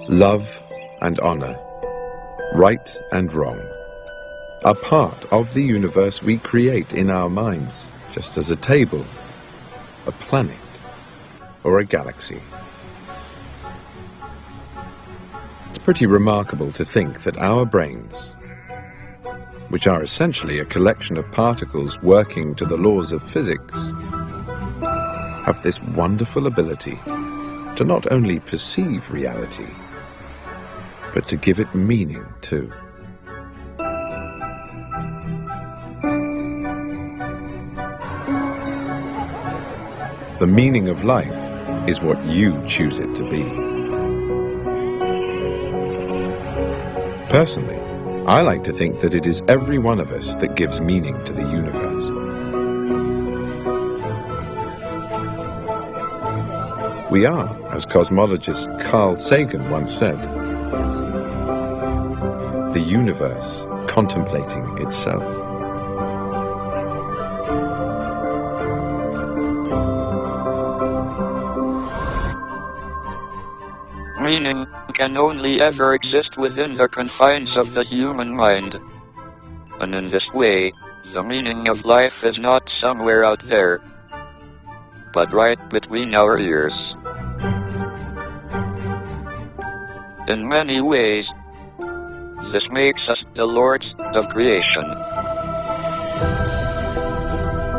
Love and honor, right and wrong, are part of the universe we create in our minds, just as a table, a planet, or a galaxy. It's pretty remarkable to think that our brains, which are essentially a collection of particles working to the laws of physics, have this wonderful ability to not only perceive reality, but to give it meaning too. The meaning of life is what you choose it to be. Personally, I like to think that it is every one of us that gives meaning to the universe. We are, as cosmologist Carl Sagan once said, the universe contemplating itself. Meaning can only ever exist within the confines of the human mind. And in this way, the meaning of life is not somewhere out there, but right between our ears. In many ways, this makes us the lords of creation.